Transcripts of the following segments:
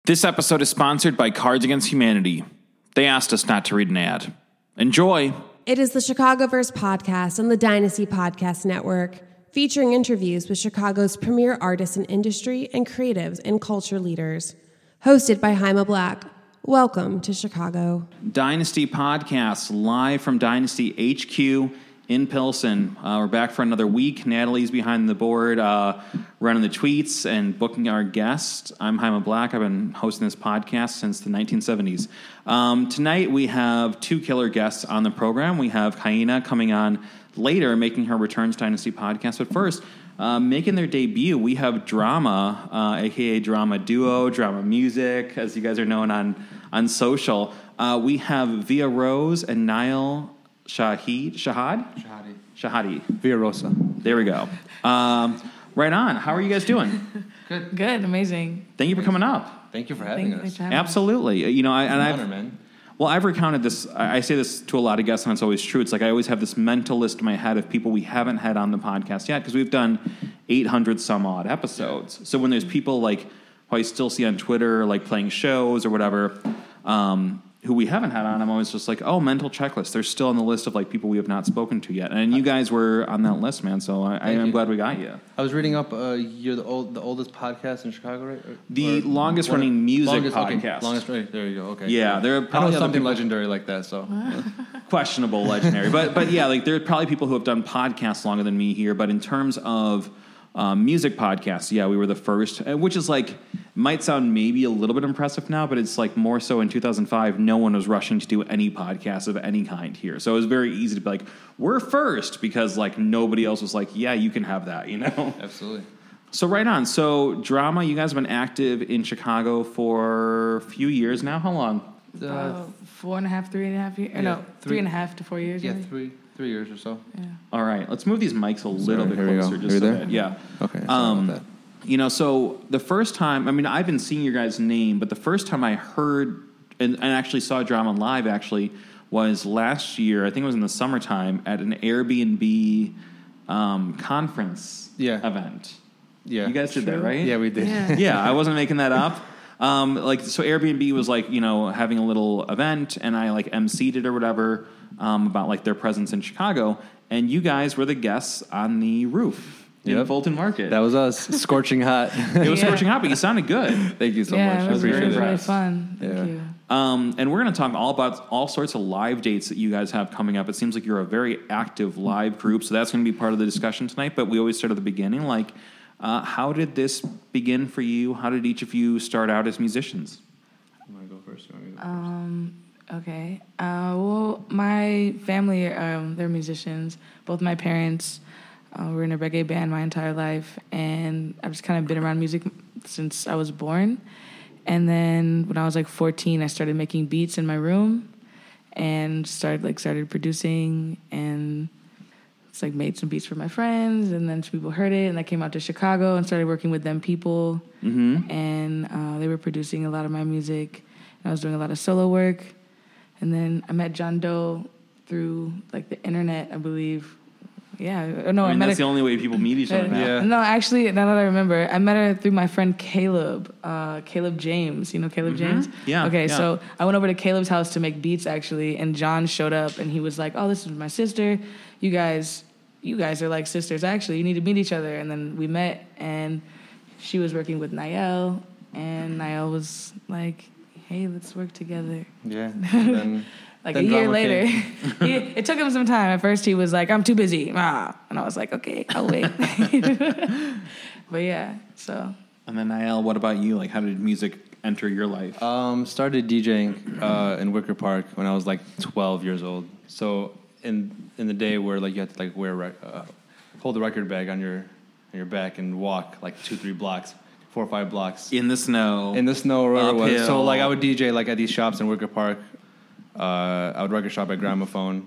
This episode is sponsored by Cards Against Humanity. They asked us not to read an ad. Enjoy. It is the Chicagoverse podcast on the Dynasty Podcast Network, featuring interviews with Chicago's premier artists in industry and creatives and culture leaders. Hosted by Jaime Black. Welcome to Chicago. Dynasty Podcast, live from Dynasty HQ in Pilsen. We're back for another week. Natalie's behind the board, running the tweets and booking our guests. I'm Jaime Black. I've been hosting this podcast since the 1970s. Tonight we have two killer guests on the program. We have Kaina coming on later, making her return to Dynasty Podcast. But first, making their debut, we have Drama, a.k.a. Drama Duo, Drama Music, as you guys are known on social. We have Via Rose and Niall Shahadi. Via Rosa. There we go. Right on. How are you guys doing? Good, amazing. Thank you for coming up. Thank you for having us. Absolutely. You know, man. Well, I've recounted this. I say this to a lot of guests, and it's always true. It's like I always have this mental list in my head of people we haven't had on the podcast yet, because we've done 800 some odd episodes. So when there's people like who I still see on Twitter, like playing shows or whatever, who we haven't had on, I'm always just like, oh, mental checklist. They're still on the list of like people we have not spoken to yet, and you guys were on that list, man. So I'm glad we got you. I was reading up. You're the oldest podcast in Chicago, right? The longest running music podcast. Okay. Longest running. There you go. Okay. Yeah, there are probably something legendary like that. So questionable, legendary, but yeah, like there are probably people who have done podcasts longer than me here. But in terms of music podcasts, yeah, we were the first, which is like, might sound maybe a little bit impressive now, but it's like more so in 2005, no one was rushing to do any podcast of any kind here. So it was very easy to be like, we're first, because like nobody else was like, yeah, you can have that, you know? Absolutely. So right on. So Drama, you guys have been active in Chicago for a few years now. How long? 4.5, 3.5 years. Yeah, no, 3.5 to 4 years. Yeah, maybe. 3 years or so. Yeah. All right. Let's move these mics a little bit here we closer. go. Just Are you so there? that, yeah. Okay. Sorry about that. You know, so the first time, I mean, I've been seeing your guys' name, but the first time I heard and actually saw Drama live actually was last year. I think it was in the summertime at an Airbnb conference event. Yeah. You guys did that, right? Yeah, we did. Yeah, I wasn't making that up. So Airbnb was like, you know, having a little event, and I like emceed it or whatever about like their presence in Chicago, and you guys were the guests on the roof in Fulton Market. That was us, scorching hot. It was scorching hot, but you sounded good. Thank you so much. Yeah, it was I appreciate really, it. really fun. Thank you. And we're going to talk all about all sorts of live dates that you guys have coming up. It seems like you're a very active live group, so that's going to be part of the discussion tonight. But we always start at the beginning, like, how did this begin for you? How did each of you start out as musicians? You want to go first? Okay. Well, my family, they're musicians. Both my parents were in a reggae band my entire life, and I've just kind of been around music since I was born. And then when I was like 14, I started making beats in my room and started producing, and it's like made some beats for my friends, and then some people heard it, and I came out to Chicago and started working with them people, and they were producing a lot of my music, and I was doing a lot of solo work. And then I met John Doe through like the internet, I believe. Yeah, no, I mean, met that's her. the only way people meet each other now. Yeah. No, actually, now that I remember, I met her through my friend Caleb, Caleb James. You know Caleb James? Yeah. Okay, yeah. so I went over to Caleb's house to make beats, actually, and John showed up, and he was like, oh, this is my sister. You guys are like sisters, actually. You need to meet each other. And then we met, and she was working with Niall, and Niall was like, hey, let's work together. Yeah. And then, like then a year Drama later. came. It took him some time. At first he was like, I'm too busy. And I was like, okay, I'll wait. But yeah, so. And then Niall, what about you? Like, how did music enter your life? Started DJing in Wicker Park when I was like 12 years old. So in the day where like you had to like hold the record bag on your back and walk like 2-3 blocks, 4 or 5 blocks in the snow. or whatever it was. Uphill. So like I would DJ like at these shops in Wicker Park. I would record shop at Gramophone.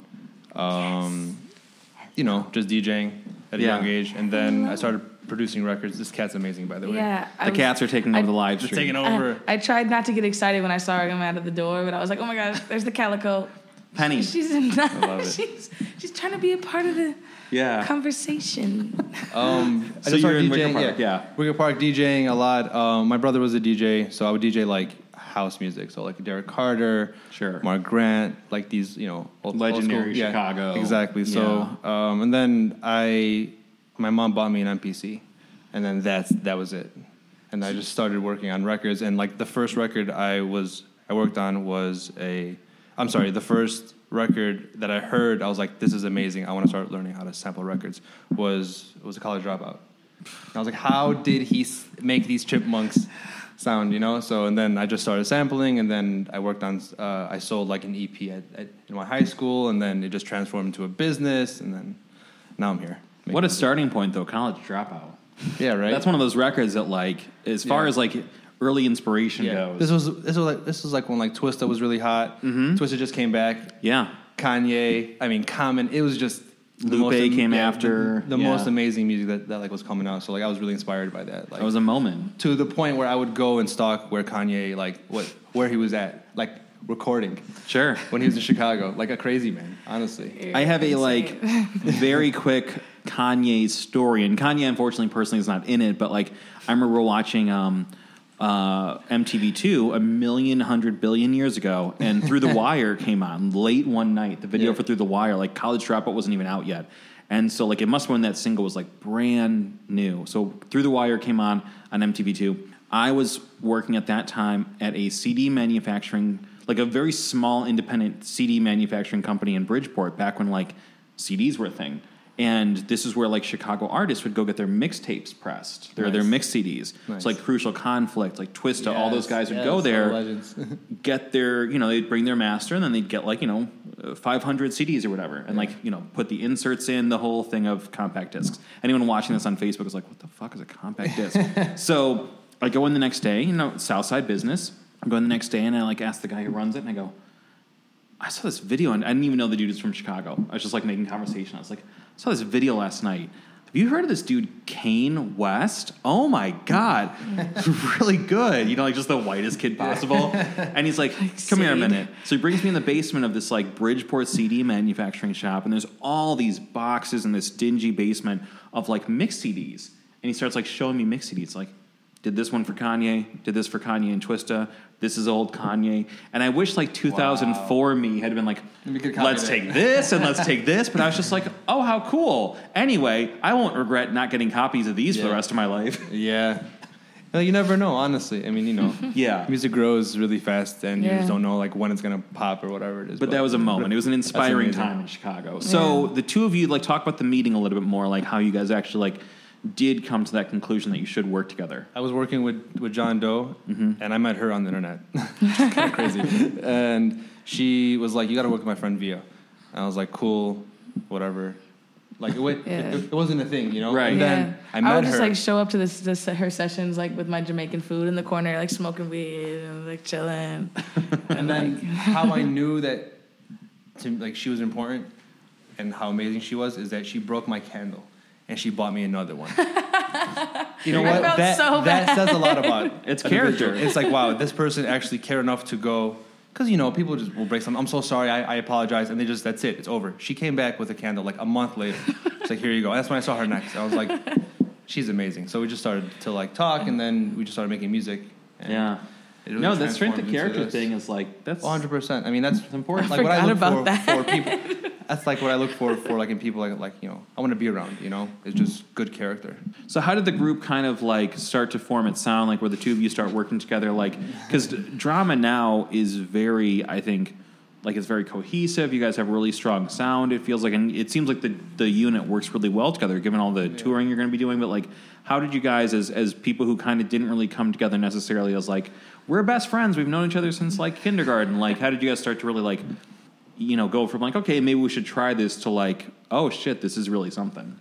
You know, just DJing at a young age, and then I started producing records. This cat's amazing, by the way. Yeah. The cats are taking over the live stream. Taking over. I tried not to get excited when I saw him out of the door, but I was like, oh my gosh, there's the calico. Penny. She's not. love it. She's trying to be a part of the conversation. I So just you're started in Wicker DJing. Park, yeah. Wicker Park DJing a lot. My brother was a DJ, so I would DJ like house music, so like Derek Carter, Sure. Mark Grant, like these, you know, old Legendary school, Chicago. exactly. So, and then my mom bought me an MPC, and then that was it. And I just started working on records, and like the first record I worked on was the first record that I heard, I was like, this is amazing. I want to start learning how to sample records. Was A College Dropout. And I was like, how did he make these chipmunks sound, you know? So, and then I just started sampling, and then I worked on, I sold like an EP in my high school, and then it just transformed into a business, and then now I'm here. What a starting point, though, College Dropout. Yeah, right? That's one of those records that, like, as far as, like, early inspiration goes. This was like when like Twista was really hot. Mm-hmm. Twista just came back. Yeah. Kanye, I mean Common. It was just Lupe came after. the most amazing music that like was coming out. So like I was really inspired by that. Like That was a moment. to the point where I would go and stalk where Kanye where he was at, like recording Sure. when he was in Chicago, like a crazy man. Honestly, I have a like very quick Kanye story, and Kanye, unfortunately, personally, is not in it. But like, I remember watching MTV2 100 billion years ago, and Through the Wire came on late one night. The video for Through the Wire, like College Dropout, wasn't even out yet, and so like it must have been when that single was like brand new. So Through the Wire came on MTV2. I was working at that time at a CD manufacturing, like a very small independent CD manufacturing company in Bridgeport, back when like CDs were a thing. And this is where like Chicago artists would go get their mixtapes pressed, their mix CDs. Nice. It's like Crucial Conflict, like Twista, all those guys would yes, go there, legends. get their, they'd bring their master, and then they'd get like, 500 CDs or whatever, and like, put the inserts in, the whole thing of compact discs. Anyone watching this on Facebook is like, what the fuck is a compact disc? So I go in the next day, Southside business. I go in the next day, and I like ask the guy who runs it, and I go, I saw this video, and I didn't even know the dude was from Chicago. I was just like making conversation. I was like, I saw this video last night. Have you heard of this dude, Kane West? Oh my God. Really good. Like just the whitest kid possible. And he's like, come here a minute. So he brings me in the basement of this like Bridgeport CD manufacturing shop, and there's all these boxes in this dingy basement of like mix CDs. And he starts like showing me mix CDs. Like, did this one for Kanye, did this for Kanye and Twista, this is old Kanye. And I wish like 2004 me had been like, let's take this and let's take this. But I was just like, oh, how cool. Anyway, I won't regret not getting copies of these for the rest of my life. Yeah. You never know, honestly. I mean, Yeah. music grows really fast, and you just don't know like when it's going to pop or whatever it is. But that was a moment. It was an inspiring time in Chicago. So the two of you, like, talk about the meeting a little bit more, like how you guys actually like did come to that conclusion that you should work together. I was working with John Doe, and I met her on the internet. Kind of crazy. And she was like, you got to work with my friend Via. And I was like, cool, whatever. Like, it wasn't a thing, Right. And then I met her. I would just like show up to her sessions like with my Jamaican food in the corner, like smoking weed and like chilling. And then how I knew that she was important and how amazing she was is that she broke my candle. And she bought me another one. You know what? I felt so bad. That says a lot about It's character. It's like, wow, this person actually cared enough to go. Because, people just will break something. I'm so sorry. I apologize. And that's it. It's over. She came back with a candle like a month later. She's like, here you go. And that's when I saw her next. I was like, she's amazing. So we just started to like talk, and then we just started making music. And Yeah. Really no, the strength of transformed character into this. thing is like, that's 100%. I mean, that's important. Like what I look about for people. That's like what I look for like in people like I want to be around. It's just good character. So how did the group kind of like start to form its sound, like where the two of you start working together? Like, because Drama now is very, I think, like it's very cohesive. You guys have really strong sound. It feels like, and it seems like the unit works really well together, given all the touring you're going to be doing. But like, how did you guys, as people who kind of didn't really come together necessarily as like, we're best friends, we've known each other since like kindergarten. Like, how did you guys start to really like, go from like, okay, maybe we should try this to like, oh shit, this is really something.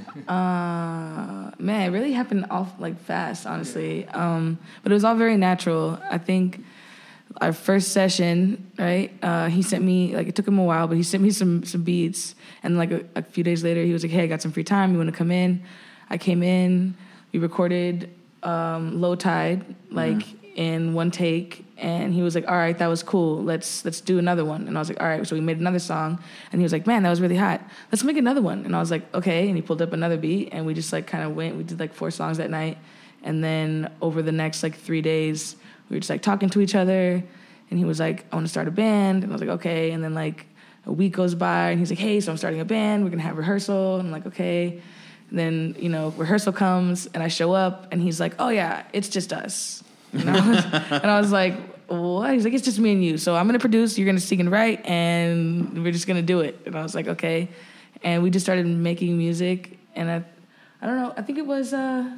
Man, it really happened off like fast, honestly. But it was all very natural. I think our first session, right? He sent me it took him a while, but he sent me some beats, and like a few days later, he was like, "Hey, I got some free time. You want to come in?" I came in. We recorded Low Tide, in one take, and he was like, all right, that was cool. Let's do another one. And I was like, all right. So we made another song, and he was like, man, that was really hot. Let's make another one. And I was like, okay. And he pulled up another beat, and we just like kind of went. We did like 4 songs that night. And then over the next like 3 days, we were just like talking to each other, and he was like, I want to start a band. And I was like, okay. And then like a week goes by, and he's like, hey, so I'm starting a band. We're going to have rehearsal. And I'm like, okay. And then, you know, rehearsal comes, and I show up, and he's like, oh, yeah, it's just us. You know? And I was like, what? He's like, it's just me and you. So I'm going to produce, you're going to sing and write, and we're just going to do it. And I was like, okay. And we just started making music, and I don't know, I think it was, what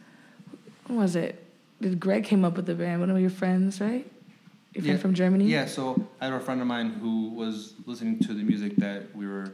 was it? Did Greg came up with the band, one of your friends, right? Your friend from Germany? Yeah, so I have a friend of mine who was listening to the music that we were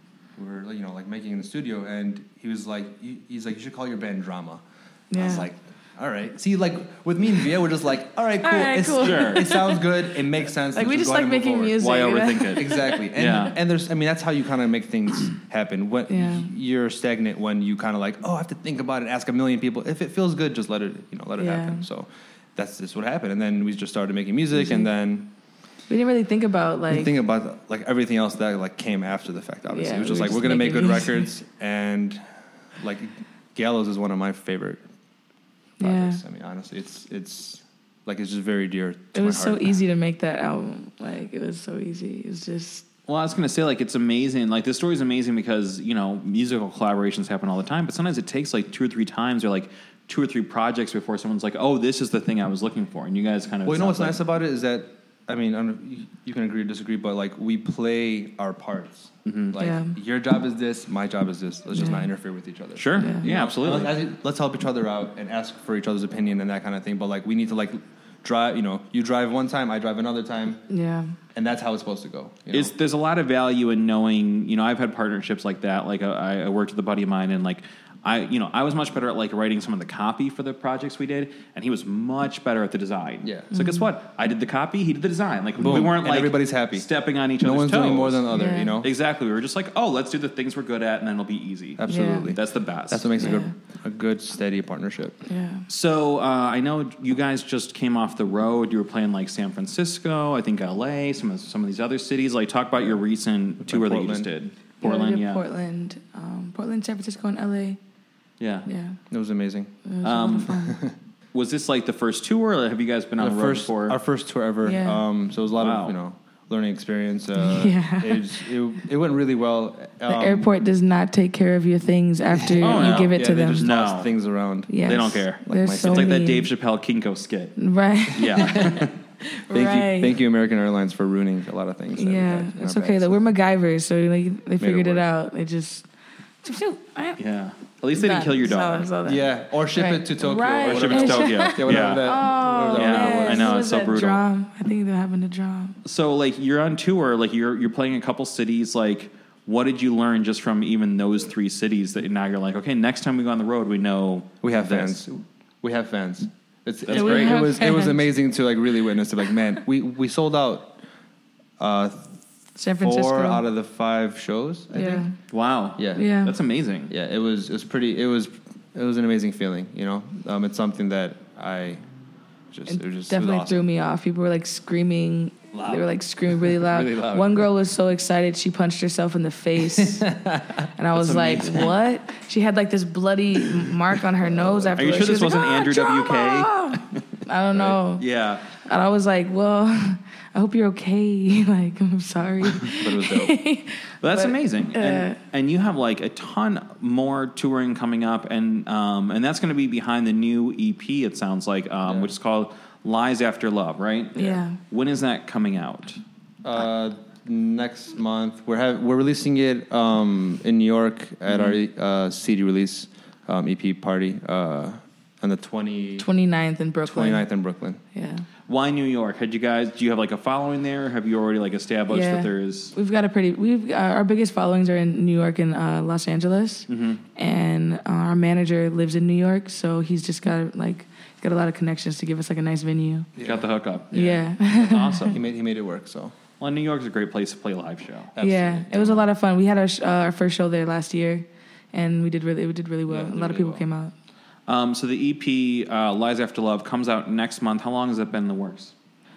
you know, like making in the studio, and he was like, he's like, you should call your band Drama. Yeah. I was like, all right. See, like with me and Via, we're just like, all right, cool. All right, cool. Sure. It sounds good. It makes sense. Like we just like making music. Why you know? overthink it? Exactly. And there's, I mean, that's how you kind of make things happen. You're stagnant when you kind of like, oh, I have to think about it, ask a million people. If it feels good, just let it happen. So that's just what happened. And then we just started making music, and then we didn't really think about like everything else that like came after the fact. Obviously, Yeah, it was just we like were we're just gonna make good making records, and like Gallows is one of my favorite projects. I mean, honestly, it's like it's just very dear to It was my so heart. easy to make that album. Like it was so easy. It was just. Well, I was going to say, like, it's amazing. Like, this story is amazing because, you know, musical collaborations happen all the time, but sometimes it takes, like, 2 or 3 times or, like, 2 or 3 projects before someone's like, oh, this is the thing I was looking for. And you guys kind of... Well, you know what's nice about it is that, I mean, you can agree or disagree, but, like, we play our parts. Mm-hmm. Like, your job is this, my job is this. Let's just not interfere with each other. Sure. Yeah. Yeah, absolutely. Let's help each other out and ask for each other's opinion and that kind of thing. But, like, we need to, like, drive, you know, you drive one time, I drive another time. Yeah. And that's how it's supposed to go. You know? There's a lot of value in knowing, you know, I've had partnerships like that. Like I worked with a buddy of mine, and like I was much better at like writing some of the copy for the projects we did, and he was much better at the design. Yeah. So guess what? I did the copy, he did the design. Like Boom. we weren't And like everybody's happy. stepping on each No other's one's toes. doing more than the other, Yeah. you know? Exactly. We were just like, oh, let's do the things we're good at, and then it'll be easy. Absolutely. That's the best. That's what makes Yeah. a good, steady partnership. Yeah. So I know you guys just came off the road. You were playing like San Francisco, I think L.A., some of these other cities. Like talk about your recent tour that you just did. Portland, we did yeah. Portland, San Francisco, and LA. Yeah. Yeah. It was amazing. It was a lot of fun. Was this like the first tour, or have you guys been on the road before? Our first tour ever. Yeah. So it was a lot Wow. of, you know, learning experience. Yeah. It went really well. The airport does not take care of your things after you give it to they them. just No. toss things around. Yes. They don't care. They're my- so It's like that mean. Dave Chappelle Kinko skit. Right. Yeah. Thank you, American Airlines, for ruining a lot of things. that we Yeah. had in It's our okay bags. though. We're MacGyvers, so like they figured it work. out. They just. Yeah. At least they didn't kill your dog. Yeah, or ship Right. it to Tokyo. Right. Or Or ship whatever. it to Tokyo. Yeah, whatever Yeah. that. Oh, whatever that Yeah, one was. I know, What it's was so that brutal. Drum? I think they're having a drum. So like you're on tour, like you're playing a couple cities. Like what did you learn just from even those 3 cities that now you're like, okay, next time we go on the road, we know We have this. fans. We have fans. It's That's great. great. It was fans. amazing to like really witness it. Like, man, we sold out San Francisco. 4 out of the 5 shows. I Yeah. think. Wow. Yeah. Yeah. That's amazing. Yeah, it was an amazing feeling, you know. It's something that it was Definitely awesome. threw me off. People were like screaming. They were like screaming really loud. Really loud. One girl was so excited she punched herself in the face, and I was like, "What?" She had like this bloody mark on her nose Are afterwards. you sure She this was wasn't like, Andrew drama! WK? I don't know. Yeah. And I was like, "Well, I hope you're okay." Like, I'm sorry. But it was dope. Well, that's But, amazing, and you have like a ton more touring coming up, and that's going to be behind the new EP. It sounds like, which is called Lies After Love, right? Yeah. When is that coming out? Next month we're releasing it in New York at our CD release EP party on the 29th in Brooklyn. 29th in Brooklyn. Yeah. Why New York? Do you have like a following there? Have you already like established Yeah. that there's? We've got our biggest followings are in New York and Los Angeles, and our manager lives in New York, so he's just got a lot of connections to give us like a nice venue. Got the hookup. Yeah. That's awesome. He made it work. So Well, New York's a great place to play a live show. Yeah, it was a lot of fun. We had our first show there last year, and we did really well. Yeah, A lot of people came out. So the EP, Lies After Love, comes out next month. How long has it been in the works?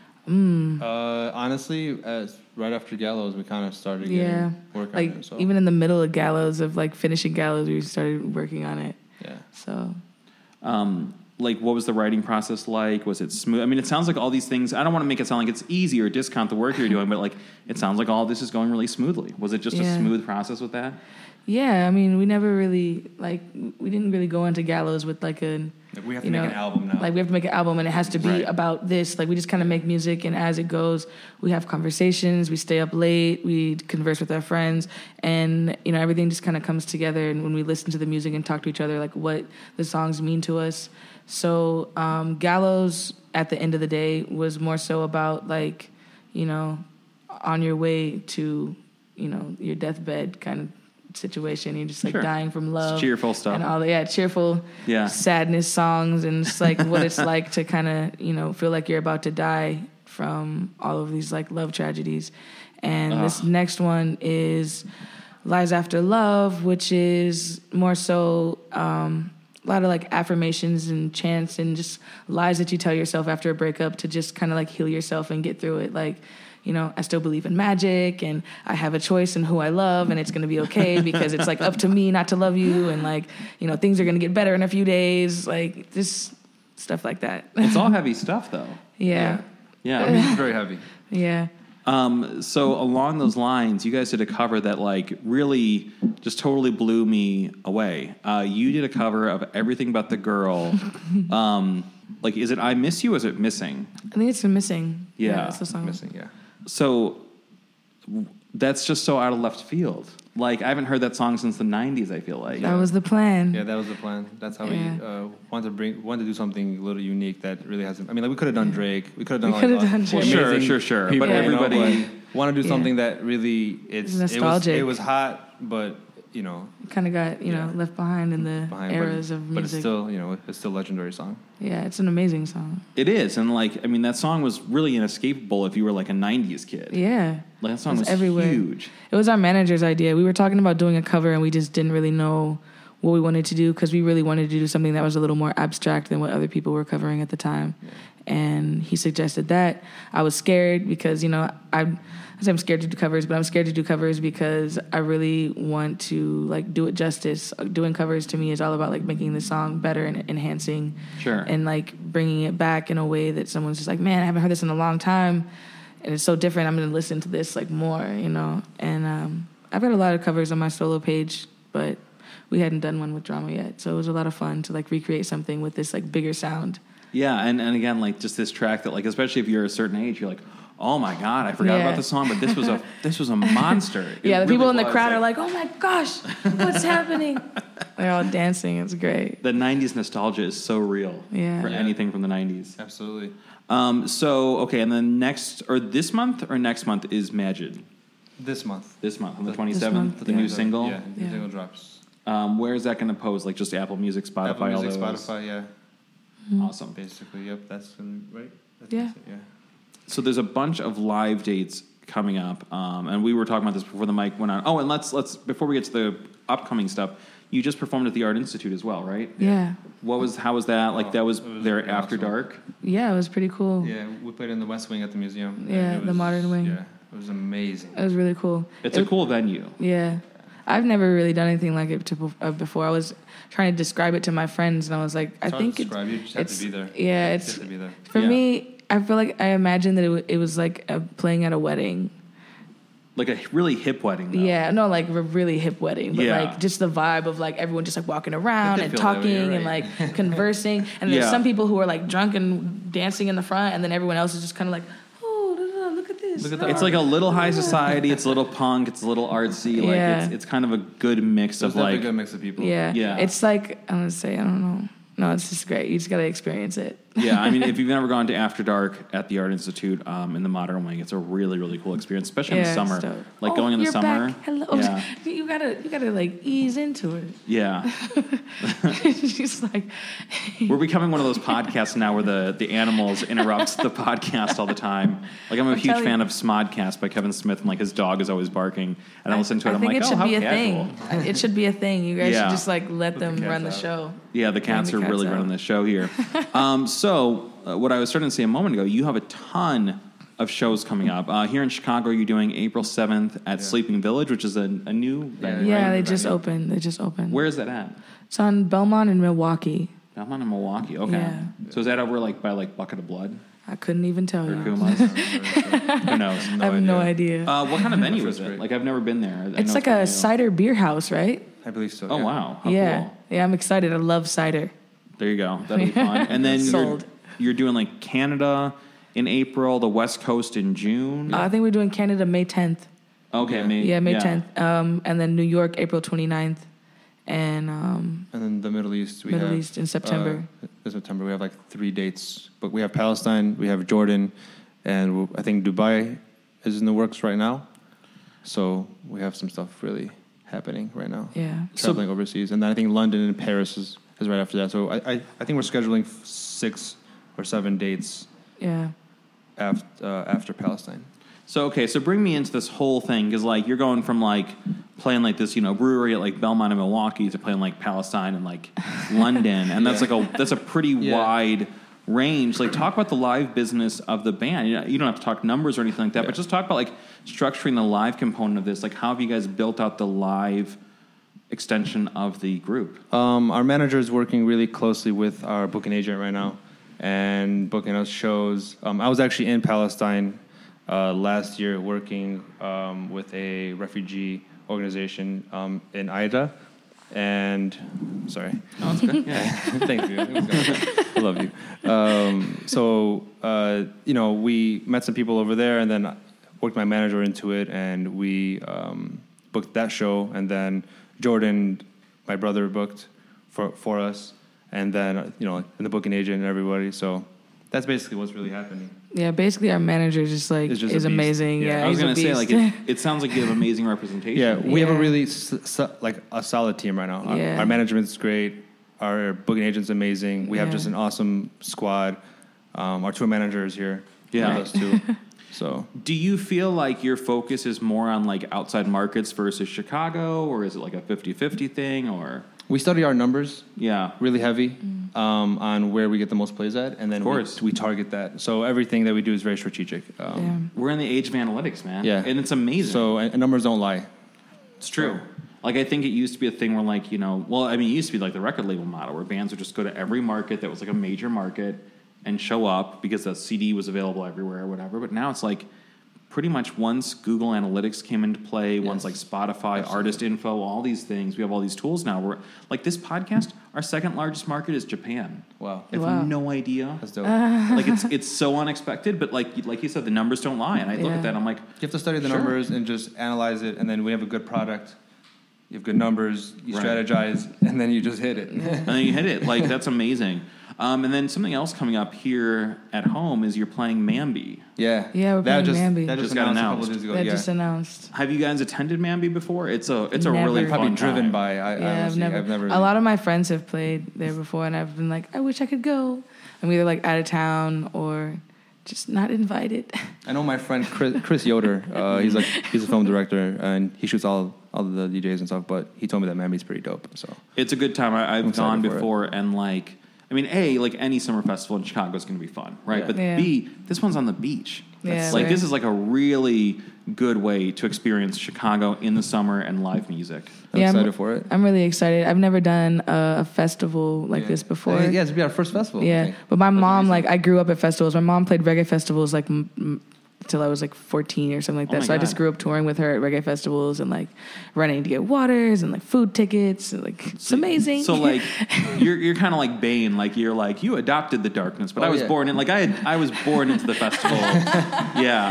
Honestly, right after Gallows, we kind of started getting work like on it. So. even in the middle of Gallows, of like finishing Gallows, we started working on it. Yeah. So, Like, what was the writing process like? Was it smooth? I mean, it sounds like all these things, I don't want to make it sound like it's easy or discount the work you're doing, but like, it sounds like all this is going really smoothly. Was it just a smooth process with that? yeah, I mean, we never really, like, we didn't really go into Gallows with like a, We have to make an album now. like we have to make an album and it has to be about this. Like we just kind of make music, and as it goes, we have conversations, we stay up late, we converse with our friends, and everything just kind of comes together. And when we listen to the music and talk to each other, like what the songs mean to us. So Gallows, at the end of the day, was more so about like, on your way to, your deathbed kind of situation. You're just like dying from love. It's cheerful stuff. And all the cheerful sadness songs, and it's like what it's like to kind of, feel like you're about to die from all of these like love tragedies. And this next one is Lies After Love, which is more so a lot of like affirmations and chants and just lies that you tell yourself after a breakup to just kind of like heal yourself and get through it. Like, I still believe in magic, and I have a choice in who I love, and it's going to be okay because it's like up to me not to love you, and like, things are going to get better in a few days, like just stuff like that. It's all heavy stuff though. Yeah. I mean, it's very heavy. Yeah. So along those lines, you guys did a cover that like really just totally blew me away. You did a cover of Everything But the Girl. Like, is it I Miss You or is it Missing? I think it's Missing. Yeah. That's the song. Missing, yeah. So that's just so out of left field. Like, I haven't heard that song since the 90s, I feel like. That was the plan. Yeah, that was the plan. That's how we wanted to do something a little unique that really hasn't. I mean, like we could have done Drake. We could have done Drake. Sure. People, but everybody want to do something that really it's nostalgic. It was hot, but kind of got left behind in the eras of music. But it's still it's still a legendary song. Yeah, it's an amazing song. It is, and like I mean, that song was really inescapable if you were like a '90s kid. Yeah, like that song was everywhere. Huge. It was our manager's idea. We were talking about doing a cover, and we just didn't really know what we wanted to do because we really wanted to do something that was a little more abstract than what other people were covering at the time. Yeah. And he suggested that. I was scared because I'm scared to do covers, but I'm scared to do covers because I really want to like do it justice. Doing covers to me is all about like making the song better and enhancing, and like bringing it back in a way that someone's just like, man, I haven't heard this in a long time, and it's so different. I'm going to listen to this like more, And I've got a lot of covers on my solo page, but we hadn't done one with Drama yet, so it was a lot of fun to like recreate something with this like bigger sound. Yeah, and again, like just this track that like, especially if you're a certain age, you're like, oh my God, I forgot about the song, but this was a monster. The people in the crowd are like, oh my gosh, what's happening? They're all dancing. It's great. The 90s nostalgia is so real for anything from the 90s. Absolutely. So, okay, and then this month or next month is Majid? This month. This month, on the 27th, the new single? Yeah, the new single drops. Where is that going to post? Like just Apple Music, Spotify, Apple Music, all those? Spotify, yeah. Awesome. Basically, yep, that's right. Yeah. So there's a bunch of live dates coming up, and we were talking about this before the mic went on. Oh, and let's before we get to the upcoming stuff, you just performed at the Art Institute as well, right? Yeah. How was that? Like that was there after dark? Yeah, it was pretty cool. Yeah, we played in the West Wing at the museum. Yeah, the Modern Wing. Yeah, it was amazing. It was really cool. It's a cool venue. Yeah. I've never really done anything like it before. I was trying to describe it to my friends, and I was like, You just have to be there. Yeah, it's have to be there. For me. I feel like I imagined that it was like playing at a wedding. Like a really hip wedding, though. Yeah, no, like a really hip wedding. But like just the vibe of like everyone just like walking around and talking and like conversing. And there's some people who are like drunk and dancing in the front, and then everyone else is just kind of like, look at this. It's like a little high society. It's a little punk. It's a little artsy. Like it's kind of a good mix of like a good mix of people. Yeah. It's like I don't know. No, it's just great. You just gotta experience it. Yeah, I mean, if you've never gone to After Dark at the Art Institute in the Modern Wing, it's a really, really cool experience, especially in the summer. Like going in the summer. Back. Hello. Yeah. You gotta like ease into it. Yeah. She's like, we're becoming one of those podcasts now where the animals interrupt the podcast all the time. Like I'm a huge fan of Smodcast by Kevin Smith, and like his dog is always barking, and I listen to it. I'm like, it should how be a casual. thing. It should be a thing. You guys should just like let them run the show. Yeah, the cats are really running the show here. So what I was starting to say a moment ago, you have a ton of shows coming up. Here in Chicago, you're doing April 7th at Sleeping Village, which is a new venue. Yeah, right? they just opened. Where is that at? It's on Belmont in Milwaukee. Belmont in Milwaukee, okay. Yeah. So is that over by Bucket of Blood? I couldn't even tell Or you. Kuma's? Who knows? I have no idea. What kind of venue is it? Like, I've never been there. It's like a cider beer house, right? I believe so. Oh, wow. How Yeah. cool. Yeah, I'm excited. I love cider. There you go. That'll be fun. And then Sold. you're doing like Canada in April, the West Coast in June. I think we're doing Canada May 10th. Okay, May 10th. And then New York April 29th. And then the Middle East. Middle East in September. In September, we have like 3 dates. But we have Palestine, we have Jordan, and I think Dubai is in the works right now. So we have some stuff really happening right now. Yeah. Traveling overseas. And then I think London and Paris is right after that. So I think we're scheduling 6 or 7 dates after Palestine. So bring me into this whole thing, because like you're going from like playing like this, brewery at like Belmont and Milwaukee to playing like Palestine and like London, and that's that's a pretty wide range. Like, talk about the live business of the band. You don't have to talk numbers or anything like that, but just talk about like structuring the live component of this. Like, how have you guys built out the live extension of the group? Our manager is working really closely with our booking agent right now and booking us shows. I was actually in Palestine last year working with a refugee organization in Ida. And sorry. Oh, that's good. Yeah. Thank you. I love you. We met some people over there, and then worked my manager into it, and we booked that show. And then Jordan, my brother, booked for us, and then and the booking agent and everybody. So that's basically what's really happening. Yeah, basically our manager is amazing. Yeah, I was going to say, like, it sounds like you have amazing representation. Yeah, we have a really a solid team right now. Our management's great. Our booking agent's amazing. We have just an awesome squad. Our tour manager is here. Yeah, with us too. So, do you feel like your focus is more on like outside markets versus Chicago, or is it like a 50-50 thing, or? We study our numbers, really heavy on where we get the most plays at, and then we target that. So everything that we do is very strategic. We're in the age of analytics, man. Yeah, and it's amazing. So and numbers don't lie. It's true. Like, I think it used to be a thing where, like, it used to be like the record label model where bands would just go to every market that was like a major market and show up because the CD was available everywhere or whatever. But now it's like pretty much once Google Analytics came into play, once like Spotify, Artist Info, all these things, we have all these tools now. We're like, this podcast, our second largest market is Japan. Wow. I have no idea. That's dope. Like, it's so unexpected, but like you said, the numbers don't lie. And I look at that and I'm like, you have to study the numbers and just analyze it, and then we have a good product. You have good numbers, you strategize, and then you just hit it. And then you hit it. Like, that's amazing. And then something else coming up here at home is you're playing Mambi. Yeah. Yeah, we're playing Mambi. That just got announced announced. a couple days ago. That just announced. Have you guys attended Mambi before? It's a Never. really Probably fun driven time. by. I've never. A lot of my friends have played there before, and I've been like, I wish I could go. I'm either like out of town or just not invited. I know my friend Chris Yoder. He's a film director, and he shoots all the DJs and stuff. But he told me that Mambi's pretty dope. So it's a good time. I've gone before, and like, I mean, A, like any summer festival in Chicago is going to be fun, right? Yeah. But B, this one's on the beach. Yeah, like, this is like a really good way to experience Chicago in the summer and live music. I'm excited for it. I'm really excited. I've never done a festival like this before. Yeah, it's be our first festival. Yeah, but my mom, like, I grew up at festivals. My mom played reggae festivals like till I was like 14 or something like that. So I just grew up touring with her at reggae festivals and like running to get waters and like food tickets. And, like, it's amazing. So like you're kind of like Bane. Like, you're like, you adopted the darkness, but I was born in, like, I was born into the festival. Yeah.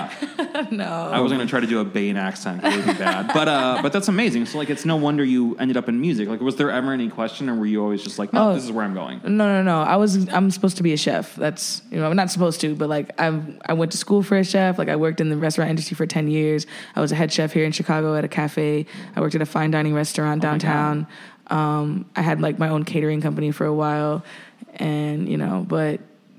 No. I was going to try to do a Bane accent. It would be bad. But that's amazing. So, like, it's no wonder you ended up in music. Like, was there ever any question, or were you always just like, no, this is where I'm going? No. I'm supposed to be a chef. That's, I'm not supposed to, but, like, I went to school for a chef. Like, I worked in the restaurant industry for 10 years. I was a head chef here in Chicago at a cafe. I worked at a fine dining restaurant downtown. I had, like, my own catering company for a while. And, but...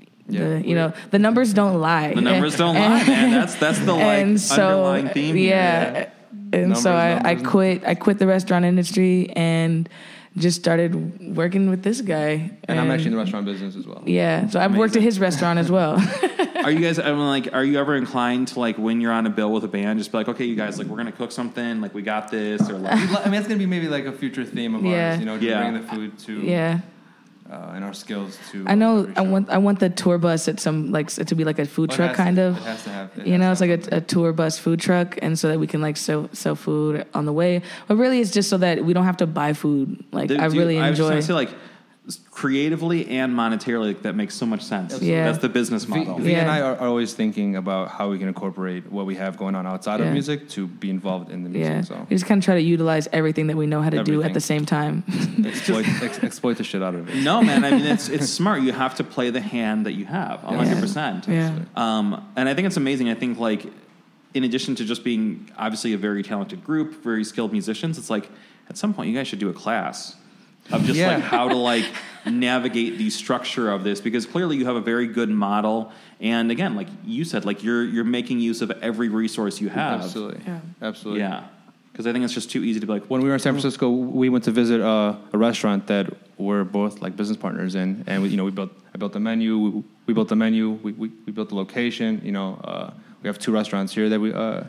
the numbers don't lie. The numbers don't lie, man. That's the underlying theme. Yeah. And so I quit the restaurant industry and just started working with this guy. And I'm actually in the restaurant business as well. Yeah. So I've worked at his restaurant as well. Are you guys, are you ever inclined to, like, when you're on a bill with a band, just be like, okay, you guys, like, we're going to cook something, like, we got this, or like... I mean, it's going to be maybe like a future theme of ours, just bringing the food to... Yeah. And our skills to. I know. I want the tour bus at some, like, to be like a food truck kind of. It has to have. It's like a tour bus food truck, and so that we can, like, sell food on the way. But really, it's just so that we don't have to buy food. Like, I really enjoy. I was just going to say, like, creatively and monetarily, like, that makes so much sense. Yeah. That's the business model. V and I are always thinking about how we can incorporate what we have going on outside of music to be involved in the music. Yeah. So We just kind of try to utilize everything that we know how to do at the same time. exploit the shit out of it. No, man. I mean, it's smart. You have to play the hand that you have, 100%. Yeah. And I think it's amazing. I think, like, in addition to just being obviously a very talented group, very skilled musicians, it's like at some point you guys should do a class of just like how to, like, navigate the structure of this, because clearly you have a very good model, and again, like you said, like you're making use of every resource you have. Absolutely. Yeah, because I think it's just too easy to be like, when we were in San Francisco, we went to visit a restaurant that we're both, like, business partners in, and I built the menu, we built the menu, we built the location. We have 2 restaurants here that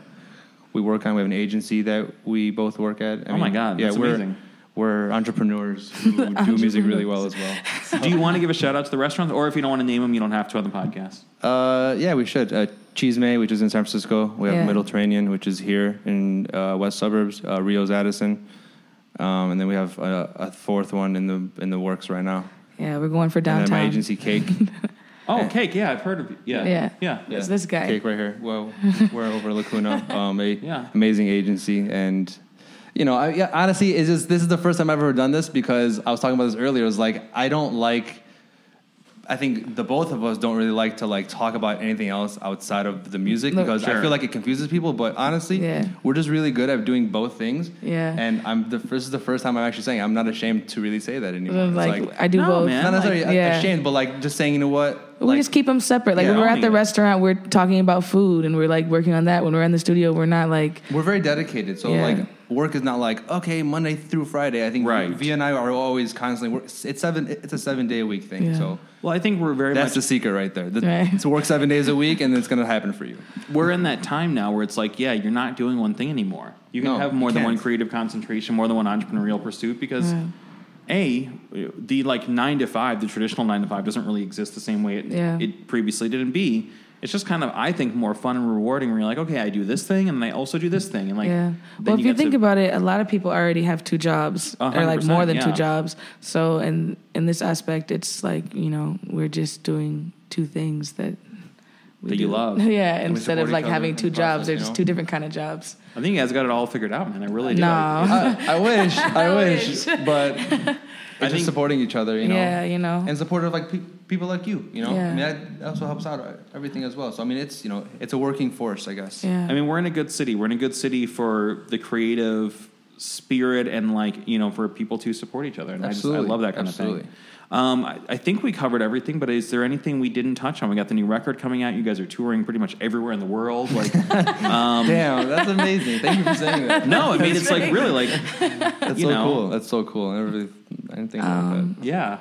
we work on. We have an agency that we both work at. My God, that's amazing. We're entrepreneurs who do music really well as well. So. Do you want to give a shout out to the restaurants, or if you don't want to name them, you don't have to on the podcast? Yeah, we should. Chisme, which is in San Francisco. We have Mediterranean, which is here in west suburbs. Rio's Addison, and then we have a 4th one in the works right now. Yeah, we're going for downtown. And then my agency, Cake. Cake. Yeah, I've heard of it. Yeah. It's this guy. Cake right here. Well, we're over Lacuna. Amazing agency. And, honestly, this is the first time I've ever done this, because I was talking about this earlier. It was like, I think the both of us don't really like to, like, talk about anything else outside of the music, because I feel like it confuses people. But honestly, we're just really good at doing both things. Yeah. And this is the first time I'm actually saying I'm not ashamed to really say that anymore. Like I do both. Man. Not necessarily ashamed, but, like, just saying, you know what? We just keep them separate. Like, when we're at the restaurant, we're talking about food, and we're, like, working on that. When we're in the studio, we're not, like... We're very dedicated. So, like, work is not like, okay, Monday through Friday. I think V and I are always constantly... It's a 7-day-a-week thing. Yeah. So, well, I think we're that's the secret right there. It's work 7 days a week, and it's going to happen for you. We're in that time now where it's like, you're not doing one thing anymore. You can have more than one creative concentration, more than one entrepreneurial pursuit, because... the, like, 9 to 5, the traditional 9 to 5 doesn't really exist the same way it previously did. And B, it's just kind of, I think, more fun and rewarding where you're like, okay, I do this thing and then I also do this thing. And, like, well, if you think about it, a lot of people already have 2 jobs or, like, more than 2 jobs. So in this aspect, it's like, we're just doing 2 things that you love. Yeah, instead of, like, having 2 jobs, they're just 2 different kind of jobs. I think you guys got it all figured out, man. I really do. No. I wish. But it's just supporting each other, Yeah, and supportive, like, people like you, Yeah. I mean, that also helps out everything as well. So, I mean, it's, it's a working force, I guess. Yeah. I mean, we're in a good city. We're in a good city for the creative spirit and, like, for people to support each other. And I love that kind of thing. I think we covered everything, but is there anything we didn't touch on? We got the new record coming out. You guys are touring pretty much everywhere in the world. Like, damn, that's amazing. Thank you for saying that. No, I mean, it's like really like, that's so cool. That's so cool. I didn't think about that. Yeah.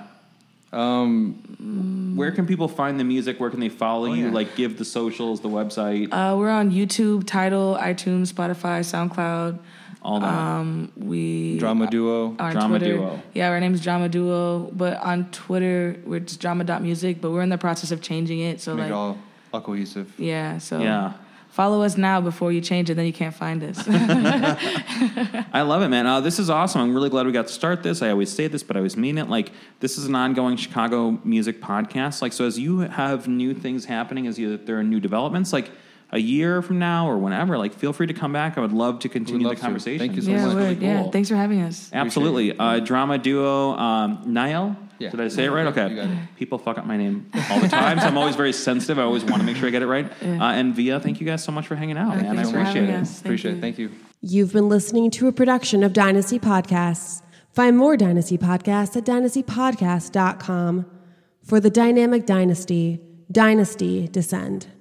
Where can people find the music? Where can they follow you? Like, give the socials, the website. We're on YouTube, Tidal, iTunes, Spotify, SoundCloud. All that. We Drama Duo. Drama Twitter, Duo. Yeah, our name's Drama Duo. But on Twitter, we're just drama.music. But we're in the process of changing it. So, make like, it all cohesive. Yeah. So follow us now before you change it. Then you can't find us. I love it, man. This is awesome. I'm really glad we got to start this. I always say this, but I always mean it. Like, this is an ongoing Chicago music podcast. Like, so as you have new things happening, as there are new developments, like, a year from now or whenever, like feel free to come back. I would love to continue the conversation. Thank you so Yeah, much. word. Really Yeah, cool. thanks for having us. Absolutely. Drama duo, Niall. Yeah. Did I say it right? Okay. You got it. People fuck up my name all the time, so I'm always very sensitive. I always want to make sure I get it right. And Via, thank you guys so much for hanging out, man. I Thanks for appreciate having it. us. Appreciate it. Thank you. You've been listening to a production of Dynasty Podcasts. Find more Dynasty Podcasts at dynastypodcast.com. For the Dynamic Dynasty, Dynasty Descend.